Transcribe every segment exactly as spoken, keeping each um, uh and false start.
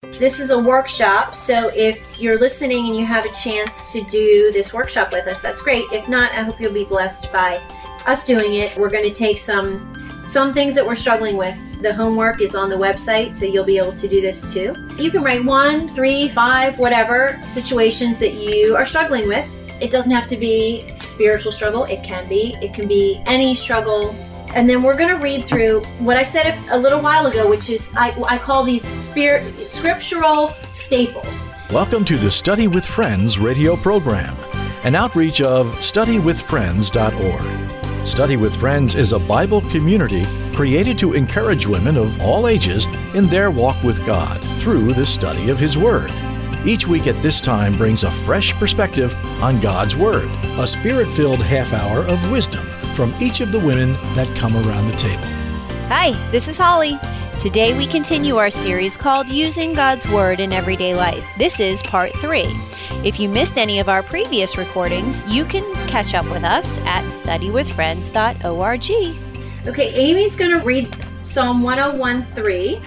This is a workshop, so if you're listening and you have a chance to do this workshop with us, that's great. If not, I hope you'll be blessed by us doing it. We're going to take some some things that we're struggling with. The homework is on the website, so you'll be able to do this too. You can write one, three, five, whatever situations that you are struggling with. It doesn't have to be spiritual struggle. It can be. It can be any struggle. And then we're going to read through what I said a little while ago, which is I, I call these spirit, scriptural staples. Welcome to the Study with Friends radio program, an outreach of study with friends dot org. Study with Friends is a Bible community created to encourage women of all ages in their walk with God through the study of His Word. Each week at this time brings a fresh perspective on God's Word, a spirit-filled half hour of wisdom from each of the women that come around the table. Hi, this is Holly. Today we continue our series called Using God's Word in Everyday Life. This is part three. If you missed any of our previous recordings, you can catch up with us at study with friends dot org. Okay, Amy's going to read Psalm one oh one three.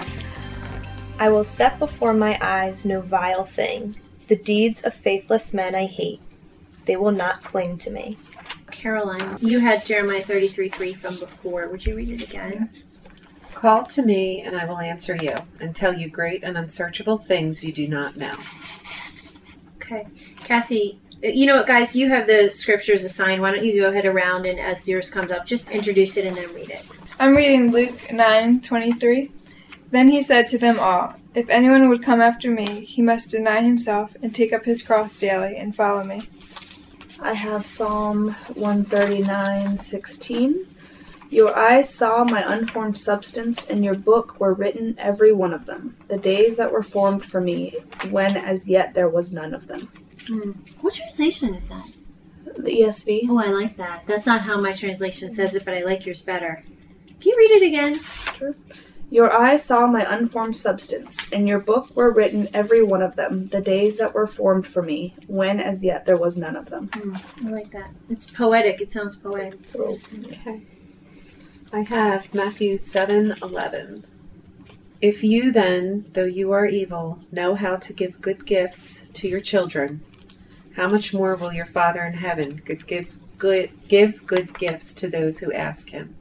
I will set before my eyes no vile thing. The deeds of faithless men I hate. They will not cling to me. Caroline, you had Jeremiah thirty-three three from before. Would you read it again? Yes. Call to me, and I will answer you, and tell you great and unsearchable things you do not know. Okay. Cassie, you know what, guys? You have the scriptures assigned. Why don't you go ahead around, and as yours comes up, just introduce it and then read it. I'm reading Luke nine twenty-three. Then he said to them all, if anyone would come after me, he must deny himself and take up his cross daily and follow me. I have Psalm one thirty-nine sixteen. Your eyes saw my unformed substance, in your book were written every one of them, the days that were formed for me, when as yet there was none of them. Mm. What translation is that? The E S V. Oh, I like that. That's not how my translation says it, but I like yours better. Can you read it again? Sure. Your eyes saw my unformed substance. In your book were written every one of them, the days that were formed for me, when as yet there was none of them. Mm, I like that. It's poetic. It sounds poetic. Okay. I have Matthew seven eleven. If you then, though you are evil, know how to give good gifts to your children, how much more will your Father in heaven good give good give good gifts to those who ask Him?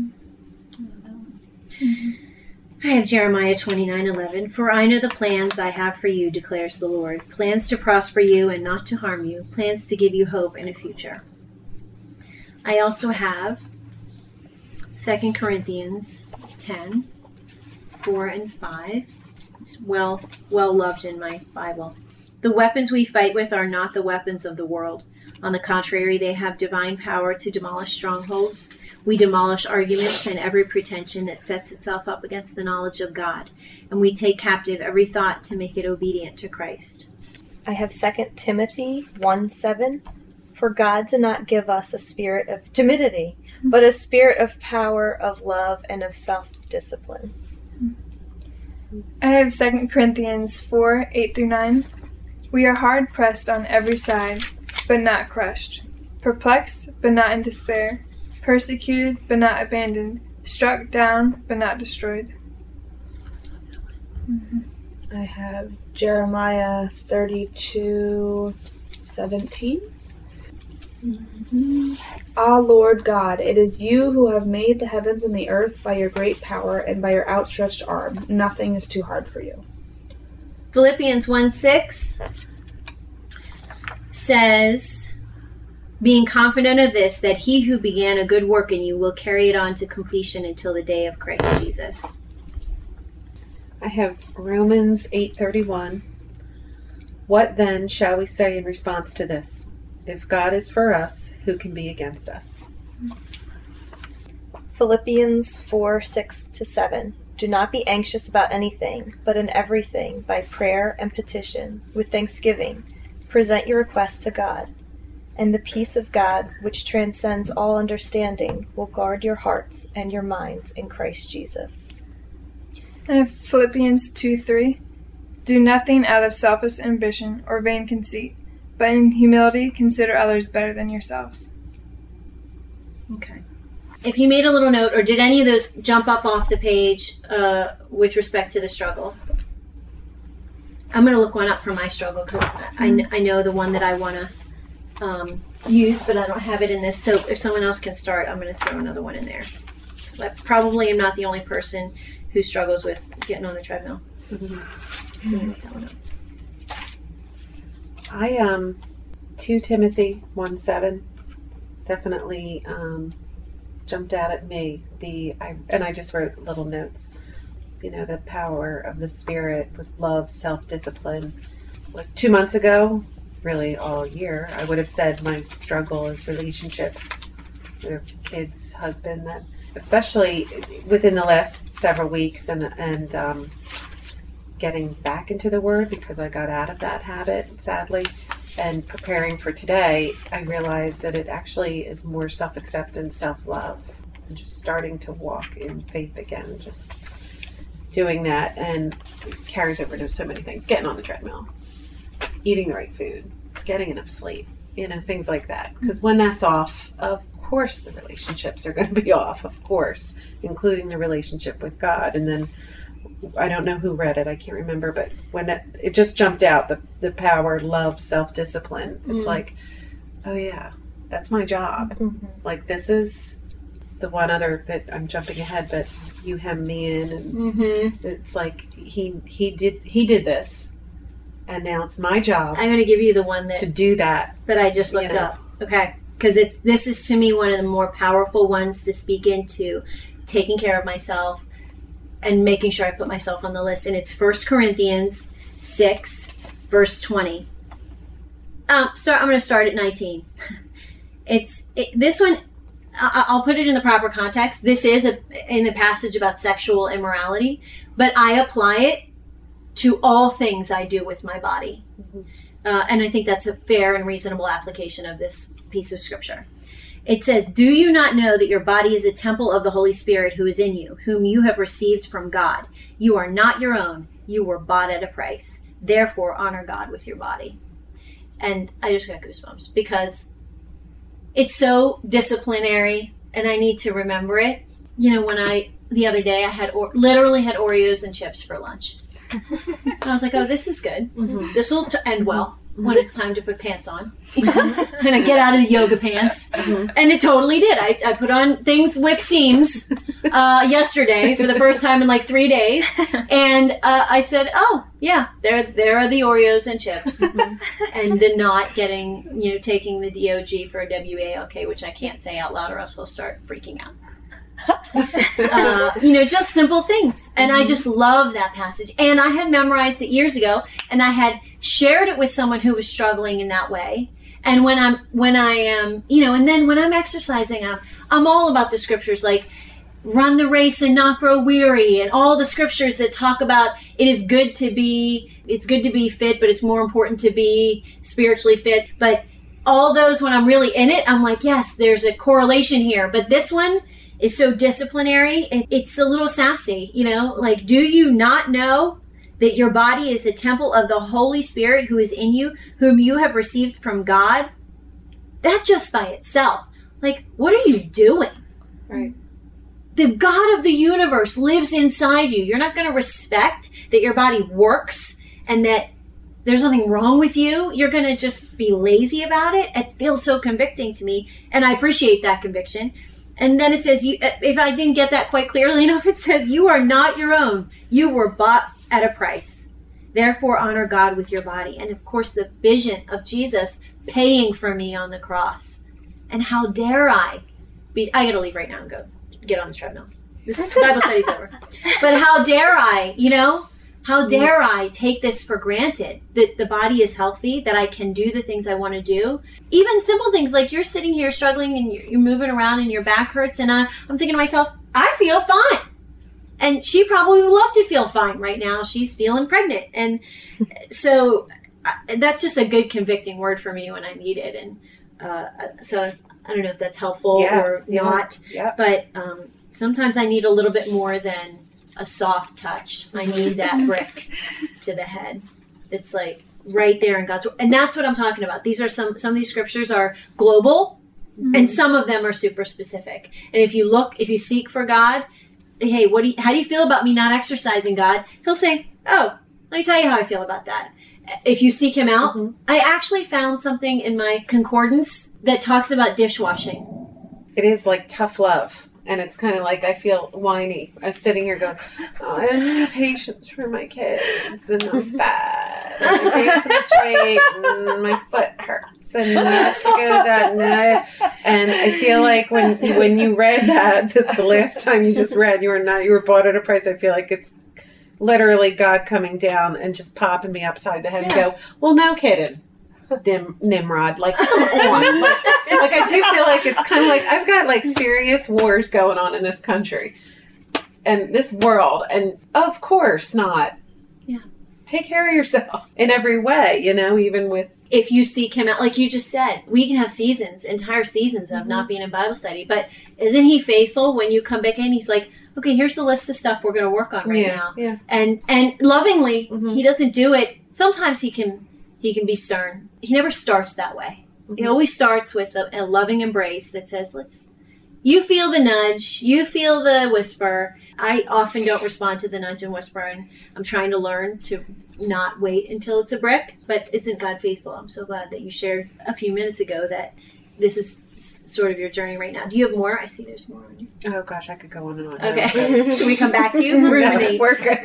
Mm-hmm. I have Jeremiah twenty-nine eleven. For I know the plans I have for you, declares the Lord. Plans to prosper you and not to harm you. Plans to give you hope and a future. I also have Second Corinthians ten, four and five. It's well, well loved in my Bible. The weapons we fight with are not the weapons of the world. On the contrary, they have divine power to demolish strongholds. We demolish arguments and every pretension that sets itself up against the knowledge of God, and we take captive every thought to make it obedient to Christ. I have Second Timothy one seven. For God did not give us a spirit of timidity, but a spirit of power, of love, and of self-discipline. I have Second Corinthians four eight through nine. We are hard pressed on every side, but not crushed, perplexed, but not in despair, persecuted, but not abandoned, struck down, but not destroyed. Mm-hmm. I have Jeremiah thirty-two seventeen. Mm-hmm. Ah, Lord God, it is you who have made the heavens and the earth by your great power and by your outstretched arm. Nothing is too hard for you. Philippians one six says, being confident of this, that he who began a good work in you will carry it on to completion until the day of Christ Jesus. I have Romans eight thirty-one. What then shall we say in response to this? If God is for us, who can be against us? Philippians four six to seven. Do not be anxious about anything, but in everything, by prayer and petition, with thanksgiving, present your requests to God. And the peace of God, which transcends all understanding, will guard your hearts and your minds in Christ Jesus. I have Philippians two three. Do nothing out of selfish ambition or vain conceit, but in humility consider others better than yourselves. Okay. If you made a little note, or did any of those jump up off the page uh, with respect to the struggle? I'm going to look one up for my struggle because I, I, I know the one that I want to um, use, but I don't have it in this. So if someone else can start, I'm going to throw another one in there. So I probably am not the only person who struggles with getting on the treadmill. Mm-hmm. So look that one up. I um, two Timothy one seven definitely um, jumped out at me. The I and I just wrote little notes. You know, the power of the Spirit with love, self-discipline. Like two months ago, really all year, I would have said my struggle is relationships with kids, husband, that especially within the last several weeks and and um, getting back into the Word because I got out of that habit, sadly, and preparing for today, I realized that it actually is more self-acceptance, self-love, and just starting to walk in faith again, just doing that, and it carries over to so many things. Getting on the treadmill, eating the right food, getting enough sleep, you know, things like that. Because when that's off, of course the relationships are going to be off, of course, including the relationship with God. And then, I don't know who read it, I can't remember, but when it, it just jumped out, the, the power, love, self-discipline. It's mm. like, oh yeah, that's my job. Mm-hmm. Like this is the one other that I'm jumping ahead, but you hem me in, and mm-hmm. it's like he he did he did this, and now it's my job. I'm going to give you the one that to do that that I just looked you know. up. Okay, because it's this is to me one of the more powerful ones to speak into taking care of myself and making sure I put myself on the list. And it's First Corinthians six, verse twenty. Um, so I'm going to start at nineteen. It's it, this one. I'll put it in the proper context. This is a, in the passage about sexual immorality, but I apply it to all things I do with my body. Mm-hmm. Uh, and I think that's a fair and reasonable application of this piece of scripture. It says, "Do you not know that your body is a temple of the Holy Spirit who is in you, whom you have received from God? You are not your own. You were bought at a price. Therefore, honor God with your body." And I just got goosebumps because it's so disciplinary, and I need to remember it. You know, when I, the other day, I had, or, literally had Oreos and chips for lunch. And I was like, oh, this is good. Mm-hmm. This will t- end well mm-hmm. when it's time to put pants on. Mm-hmm. And I get out of the yoga pants. Mm-hmm. And it totally did. I, I put on things with seams uh, yesterday for the first time in like three days. And uh, I said, oh, yeah, there there are the Oreos and chips. Mm-hmm. And the not getting, you know, taking the D O G for a W A L K, which I can't say out loud or else I'll start freaking out. uh, you know, just simple things. And mm-hmm. I just love that passage. And I had memorized it years ago, and I had shared it with someone who was struggling in that way. And when I'm, when I am, you know, and then when I'm exercising, I'm, I'm all about the scriptures, like run the race and not grow weary, and all the scriptures that talk about it is good to be, it's good to be fit, but it's more important to be spiritually fit. But all those, when I'm really in it, I'm like, yes, there's a correlation here. But this one is so disciplinary. It, it's a little sassy, you know, like, do you not know that your body is the temple of the Holy Spirit who is in you, whom you have received from God? That just by itself, like, what are you doing? Right. The God of the universe lives inside you. You're not going to respect that your body works and that there's nothing wrong with you. You're going to just be lazy about it. It feels so convicting to me, and I appreciate that conviction. And then it says, you, if I didn't get that quite clearly enough, it says, you are not your own. You were bought at a price. Therefore, honor God with your body. And of course, the vision of Jesus paying for me on the cross. And how dare I be, I got to leave right now and go get on the treadmill. This Bible study's over. But how dare I, you know, how dare I take this for granted, that the body is healthy, that I can do the things I want to do. Even simple things like you're sitting here struggling and you're moving around and your back hurts. And I, I'm thinking to myself, I feel fine. And she probably would love to feel fine right now. She's feeling pregnant. And so that's just a good convicting word for me when I need it. And uh, so I don't know if that's helpful yeah, or yeah, not. Yeah. But um, sometimes I need a little bit more than a soft touch. I need that brick to the head. It's like right there in God's word. And that's what I'm talking about. These are some, some of these scriptures are global mm-hmm. and some of them are super specific. And if you look, if you seek for God, hey, what do you, how do you feel about me not exercising, God? He'll say, oh, Let me tell you how I feel about that. If you seek him out, Mhm. I actually found something in my concordance that talks about dishwashing. It is like tough love. And it's kind of like I feel whiny. I'm sitting here going, oh, I don't have patience for my kids. And I'm fat. And my face is straight. And my foot hurts. And I have to go that. And I feel like when when you read that, the last time you just read, you were not, you were bought at a price. I feel like it's literally God coming down and just popping me upside the head and go, well, no kidding. Nim, Nimrod, like, come on. Like, like, I do feel like it's kind of like I've got like serious wars going on in this country and this world. And of course not. Yeah. Take care of yourself in every way, you know, even with. If you seek him out, like you just said, we can have seasons, entire seasons of Mm-hmm. not being in Bible study. But isn't he faithful when you come back in? He's like, okay, here's the list of stuff we're going to work on right yeah, now. Yeah. And and lovingly, Mhm. he doesn't do it. Sometimes he can he can be stern. He never starts that way. He Mhm. always starts with a, a loving embrace that says, let's, you feel the nudge, you feel the whisper. I often don't respond to the nudge and whisper, and I'm trying to learn to not wait until it's a brick. But isn't God faithful? I'm so glad that you shared a few minutes ago that this is s- sort of your journey right now. Do you have more? I see there's more on you. Oh gosh, I could go on and on. Okay. Should we come back to you? No, Ruminate. we're good.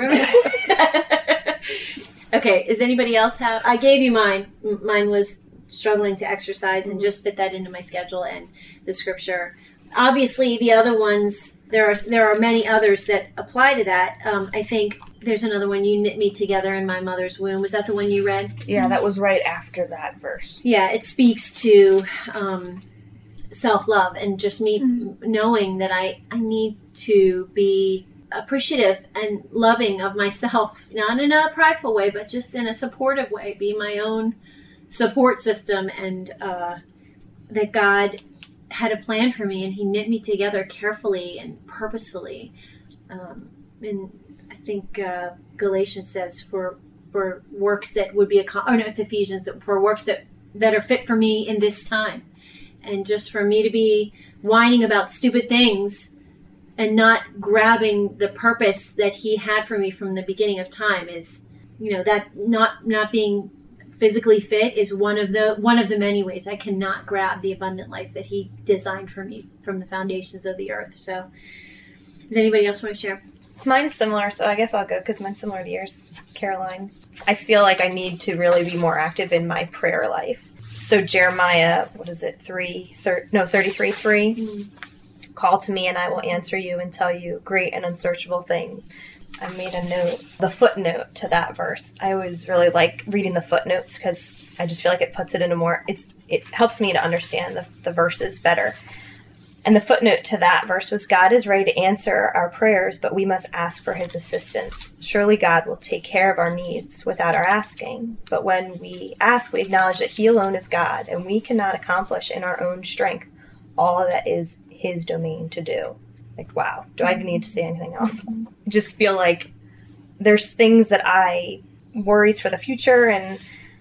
Okay, does anybody else have? I gave you mine. M- Mine was struggling to exercise and Mhm. just fit that into my schedule and the scripture. Obviously, the other ones, there are there are many others that apply to that. Um, I think there's another one, you knit me together in my mother's womb. Was that the one you read? Yeah, that was right after that verse. Yeah, it speaks to um, self-love and just me Mhm. knowing that I, I need to be appreciative and loving of myself, not in a prideful way, but just in a supportive way, be my own support system, and uh, that God had a plan for me and he knit me together carefully and purposefully. Um, and I think uh, Galatians says for for works that would be a, oh no, it's Ephesians, for works that, that are fit for me in this time. And just for me to be whining about stupid things and not grabbing the purpose that he had for me from the beginning of time is, you know, that not not being physically fit is one of the one of the many ways I cannot grab the abundant life that he designed for me from the foundations of the earth. So does anybody else want to share? Mine's similar, so I guess I'll go because mine's similar to yours, Caroline. I feel like I need to really be more active in my prayer life. So Jeremiah, what is it, three, thir- no, thirty-three, three. Mm. Call to me and I will answer you and tell you great and unsearchable things. I made a note, the footnote to that verse. I always really like reading the footnotes because I just feel like it puts it into more, it's it helps me to understand the, the verses better. And the footnote to that verse was, God is ready to answer our prayers, but we must ask for his assistance. Surely God will take care of our needs without our asking. But when we ask, we acknowledge that he alone is God, and we cannot accomplish in our own strength all that is his domain to do. Like, wow, do I even need to say anything else? I just feel like there's things that I, worries for the future, and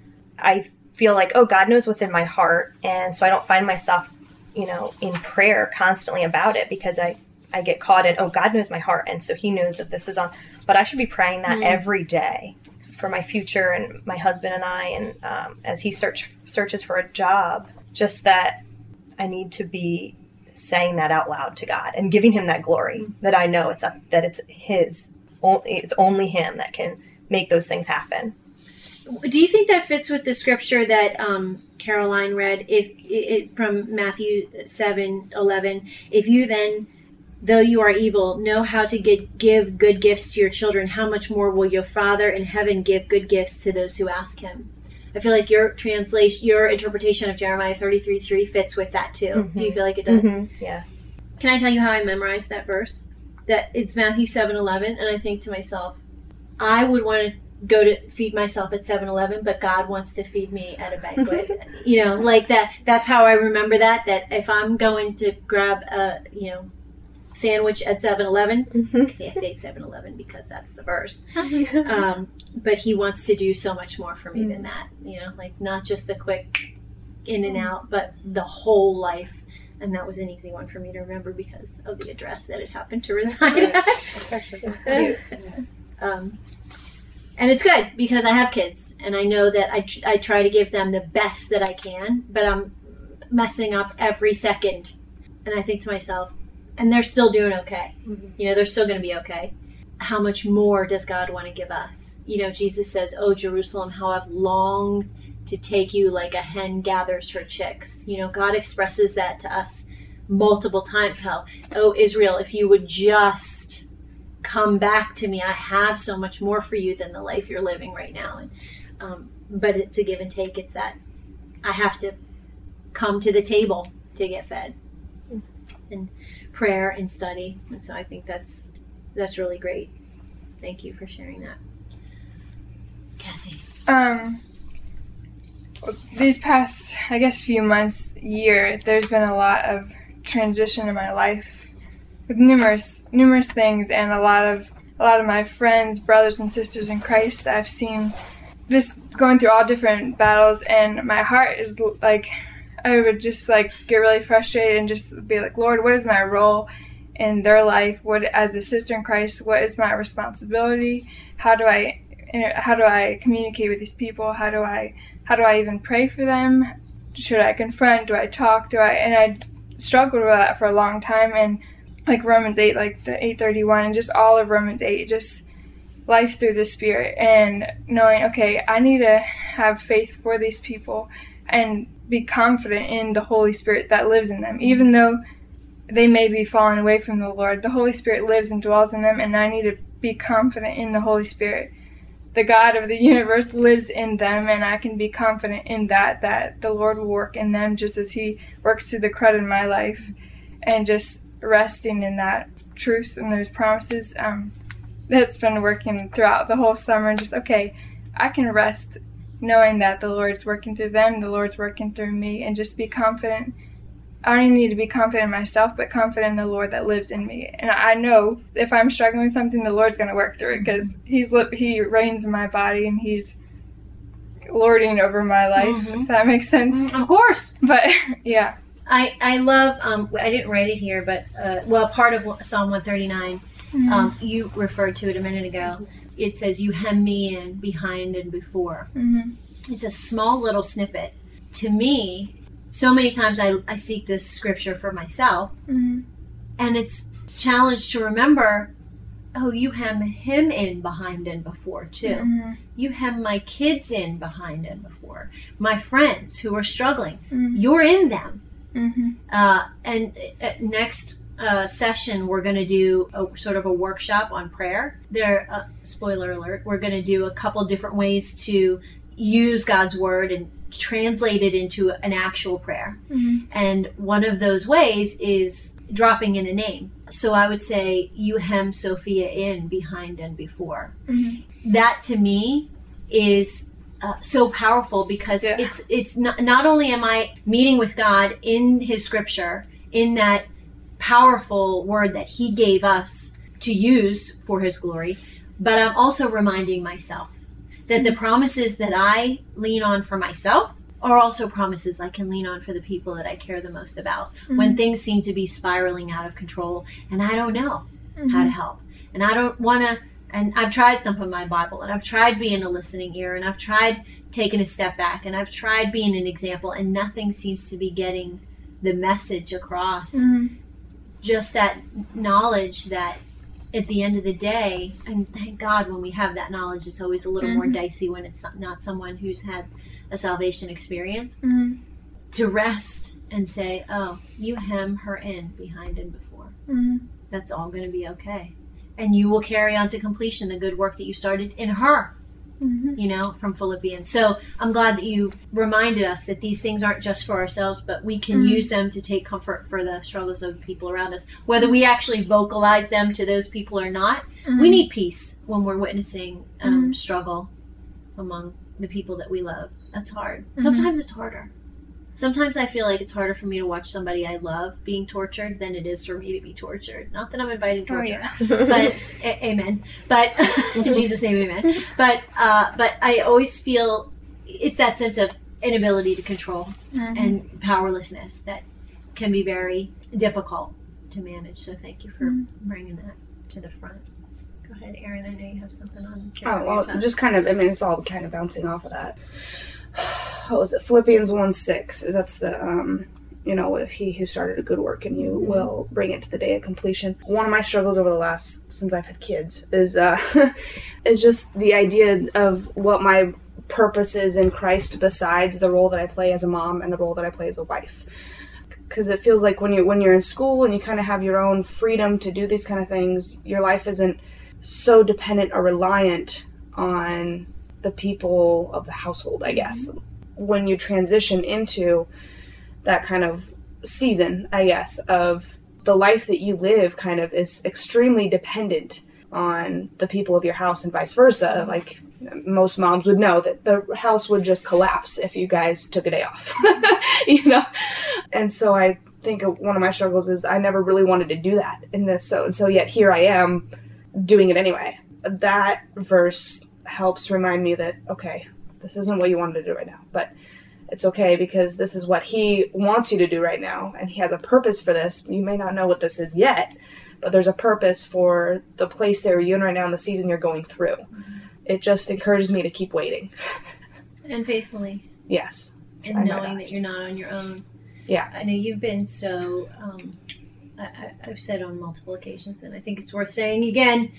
I feel like, oh, God knows what's in my heart. And so I don't find myself, you know, in prayer constantly about it because I, I get caught in, oh, God knows my heart. And so he knows that this is on, but I should be praying that Mm. every day for my future and my husband and I. And um, as he search searches for a job, just that I need to be saying that out loud to God and giving him that glory that I know it's up, that it's his, it's only him that can make those things happen. Do you think that fits with the scripture that um, Caroline read? If it, from Matthew seven eleven, if you then, though you are evil, know how to get, give good gifts to your children, how much more will your Father in heaven give good gifts to those who ask him? I feel like your translation, your interpretation of Jeremiah thirty-three three fits with that too. Mm-hmm. Do you feel like it does? Mm-hmm. Yeah. Can I tell you how I memorized that verse? That it's Matthew seven eleven, and I think to myself, I would want to go to feed myself at seven eleven, but God wants to feed me at a banquet. You know, like that. That's how I remember that. That if I'm going to grab a, you know, sandwich at seven eleven, Mm-hmm. see, I say seven eleven because that's the verse. Um, but he wants to do so much more for me than that. You know, like not just the quick in and out, but the whole life. And that was an easy one for me to remember because of the address that it happened to reside at. That's actually that's cute. Um, And it's good because I have kids, and I know that I, I try to give them the best that I can, but I'm messing up every second. And I think to myself, and they're still doing okay. Mm-hmm. You know, they're still going to be okay. How much more does God want to give us? You know, Jesus says, "Oh, Jerusalem, how I've longed to take you like a hen gathers her chicks." You know, God expresses that to us multiple times. How, "Oh, Israel, if you would just come back to me, I have so much more for you than the life you're living right now." And um, but it's a give and take. It's that I have to come to the table to get fed, and prayer and study. And so I think that's that's really great. Thank you for sharing that, Cassie. Um, these past, I guess, few months, year, there's been a lot of transition in my life with numerous numerous things, and a lot of a lot of my friends, brothers and sisters in Christ I've seen just going through all different battles, and my heart is like, I would just like get really frustrated and just be like, "Lord, what is my role in their life? What, as a sister in Christ, what is my responsibility? How do I how do I communicate with these people? How do I how do I even pray for them? Should I confront? Do I talk? Do I?" And I struggled with that for a long time, and like Romans eight, like the eight thirty-one, and just all of Romans eight, just life through the Spirit, and knowing, okay, I need to have faith for these people and be confident in the Holy Spirit that lives in them. Even though they may be falling away from the Lord, the Holy Spirit lives and dwells in them, and I need to be confident in the Holy Spirit. The God of the universe lives in them, and I can be confident in that, that the Lord will work in them just as He works through the crud in my life, and just resting in that truth and those promises. Um, that's been working throughout the whole summer, and just, okay, I can rest knowing that the Lord's working through them, the Lord's working through me, and just be confident. I don't even need to be confident in myself, but confident in the Lord that lives in me. And I know if I'm struggling with something, the Lord's going to work through it, because He's He reigns in my body, and He's lording over my life. Mm-hmm. If that makes sense. Mm, of course. But yeah, I I love. Um, I didn't write it here, but uh, well, part of Psalm one thirty-nine. Mm-hmm. Um, you referred to it a minute ago. It says, "You hem me in behind and before." Mm-hmm. It's a small little snippet. To me, so many times I, I seek this scripture for myself, mm-hmm. and it's challenged to remember, oh, you hem him in behind and before too. Mm-hmm. You hem my kids in behind and before. My friends who are struggling, mm-hmm. you're in them. Mm-hmm. Uh, and uh, next uh, session, we're going to do a sort of a workshop on prayer. There, uh, spoiler alert, we're going to do a couple different ways to use God's word and translate it into an actual prayer. Mm-hmm. And one of those ways is dropping in a name. So I would say, you hem Sophia in behind and before. Mm-hmm. That to me is uh, so powerful, because yeah. it's it's not, not only am I meeting with God in His scripture, in that powerful word that He gave us to use for His glory, but I'm also reminding myself that the promises that I lean on for myself are also promises I can lean on for the people that I care the most about. Mm-hmm. When things seem to be spiraling out of control and I don't know mm-hmm. how to help. And I don't want to, and I've tried thumping my Bible, and I've tried being a listening ear, and I've tried taking a step back, and I've tried being an example, and nothing seems to be getting the message across. Mm-hmm. Just that knowledge that at the end of the day, and thank God when we have that knowledge, it's always a little mm-hmm. more dicey when it's not someone who's had a salvation experience, mm-hmm. to rest and say, oh, you hem her in behind and before. Mm-hmm. That's all going to be okay. And you will carry on to completion the good work that you started in her, mm-hmm. you know, from Philippians. So I'm glad that you reminded us that these things aren't just for ourselves, but we can mm-hmm. use them to take comfort for the struggles of people around us. Whether we actually vocalize them to those people or not, mm-hmm. we need peace when we're witnessing um, mm-hmm. struggle among the people that we love. That's hard. Mm-hmm. Sometimes it's harder. Sometimes I feel like it's harder for me to watch somebody I love being tortured than it is for me to be tortured. Not that I'm inviting torture, oh, yeah. but a- amen. But in Jesus' name, amen. But uh, but I always feel it's that sense of inability to control mm-hmm. and powerlessness that can be very difficult to manage. So thank you for mm-hmm. bringing that to the front. Go ahead, Aaron. I know you have something on. Oh, well, just kind of, I mean, it's all kind of bouncing off of that. What was it? Philippians one six. That's the, um, you know, if he who started a good work in you mm-hmm. will bring it to the day of completion. One of my struggles over the last, since I've had kids, is, uh, is just the idea of what my purpose is in Christ besides the role that I play as a mom and the role that I play as a wife. Because it feels like when you're, when you're in school and you kind of have your own freedom to do these kind of things, your life isn't so dependent or reliant on the people of the household, I guess. Mm-hmm. When you transition into that kind of season, I guess, of the life that you live kind of is extremely dependent on the people of your house and vice versa. Like, most moms would know that the house would just collapse if you guys took a day off, you know? And so I think one of my struggles is I never really wanted to do that in this. So, and so yet here I am doing it anyway. That verse helps remind me that, okay, this isn't what you wanted to do right now, but it's okay because this is what he wants you to do right now. And he has a purpose for this. You may not know what this is yet, but there's a purpose for the place that you're in right now and the season you're going through. Mm-hmm. It just encourages me to keep waiting. And faithfully. Yes. And knowing that you're not on your own. Yeah. I know you've been so, um, I, I, I've said on multiple occasions, and I think it's worth saying again,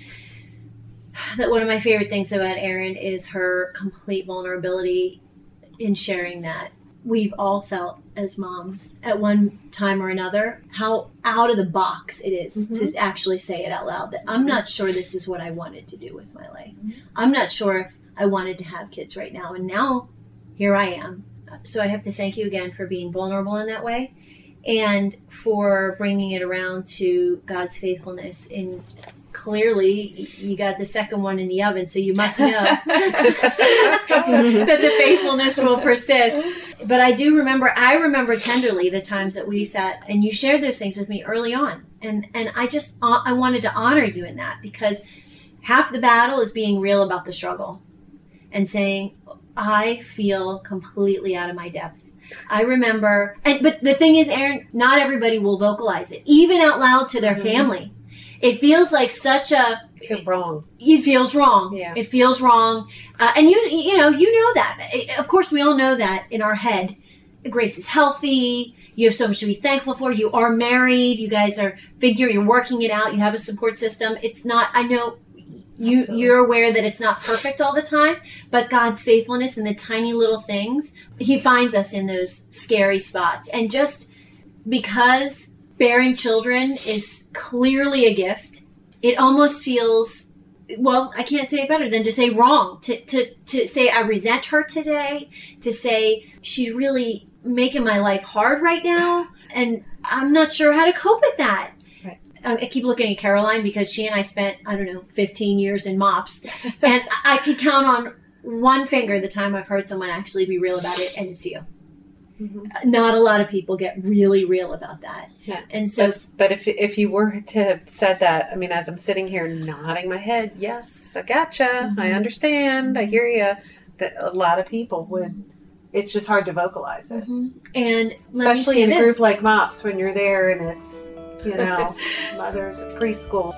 that one of my favorite things about Erin is her complete vulnerability in sharing that. We've all felt as moms at one time or another how out of the box it is mm-hmm. to actually say it out loud that I'm not sure this is what I wanted to do with my life. Mm-hmm. I'm not sure if I wanted to have kids right now. And now here I am. So I have to thank you again for being vulnerable in that way and for bringing it around to God's faithfulness in clearly you got the second one in the oven, so you must know that the faithfulness will persist. But I do remember, I remember tenderly the times that we sat and you shared those things with me early on. And, and I just, I wanted to honor you in that because half the battle is being real about the struggle and saying, I feel completely out of my depth. I remember, and but the thing is, Erin, not everybody will vocalize it, even out loud to their mm-hmm. family. It feels like such a... It feels wrong. It feels wrong. Yeah. It feels wrong. Uh, and you you know, you know that. Of course, we all know that in our head. Grace is healthy. You have so much to be thankful for. You are married. You guys are figure. You're working it out. You have a support system. It's not, I know you, Absolutely. You're aware that it's not perfect all the time, but God's faithfulness in the tiny little things, he finds us in those scary spots. And just because bearing children is clearly a gift, it almost feels, well, I can't say it better than to say wrong. To, to, to say I resent her today, to say she's really making my life hard right now, and I'm not sure how to cope with that. Right. Um, I keep looking at Caroline because she and I spent, I don't know, fifteen years in MOPS, and I could count on one finger the time I've heard someone actually be real about it, and it's you. Mm-hmm. Not a lot of people get really real about that. Yeah. And so, but, but if if you were to have said that, I mean, as I'm sitting here nodding my head, yes, I gotcha, mm-hmm. I understand, I hear you, that a lot of people would, it's just hard to vocalize it. Mm-hmm. And especially in a group like MOPS when you're there and it's, you know, mothers at preschool.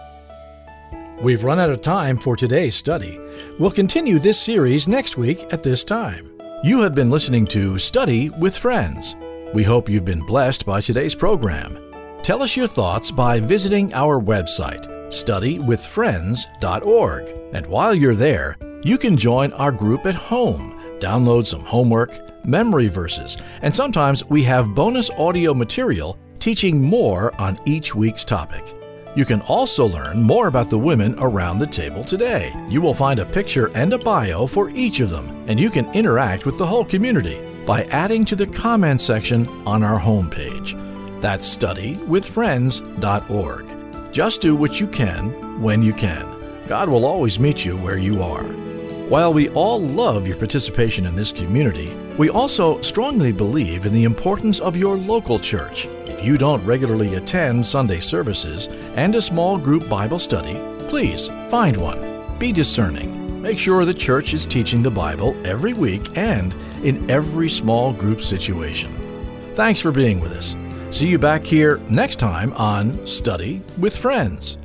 We've run out of time for today's study. We'll continue this series next week at this time. You have been listening to Study with Friends. We hope you've been blessed by today's program. Tell us your thoughts by visiting our website, study with friends dot org. And while you're there, you can join our group at home, download some homework, memory verses, and sometimes we have bonus audio material teaching more on each week's topic. You can also learn more about the women around the table today. You will find a picture and a bio for each of them, and you can interact with the whole community by adding to the comment section on our homepage. That's study with friends dot org. Just do what you can when you can. God will always meet you where you are. While we all love your participation in this community, we also strongly believe in the importance of your local church. If you don't regularly attend Sunday services and a small group Bible study, please find one. Be discerning. Make sure the church is teaching the Bible every week and in every small group situation. Thanks for being with us. See you back here next time on Study with Friends.